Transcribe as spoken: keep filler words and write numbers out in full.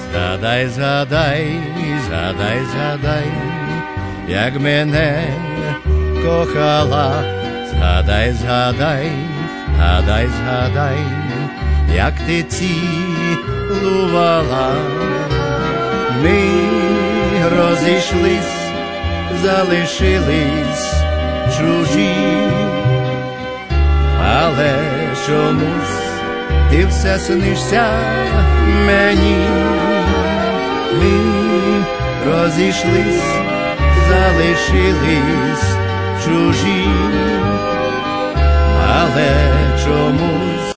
Згадай, згадай, згадай, згадай, як мене кохала. Згадай, згадай, згадай, згадай, як ти цілувала. Ми розійшлись, залишились чужі, але чомусь ти все снишся мені. Ми розійшлись, залишились чужі, але чомусь